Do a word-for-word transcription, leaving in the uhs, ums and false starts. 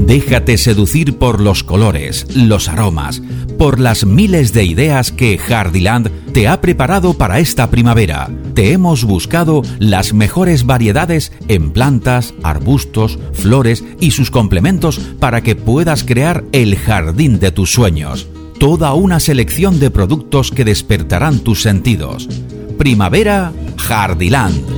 Déjate seducir por los colores, los aromas, por las miles de ideas que Jardiland te ha preparado para esta primavera. Te hemos buscado las mejores variedades en plantas, arbustos, flores y sus complementos para que puedas crear el jardín de tus sueños. Toda una selección de productos que despertarán tus sentidos. Primavera Jardiland.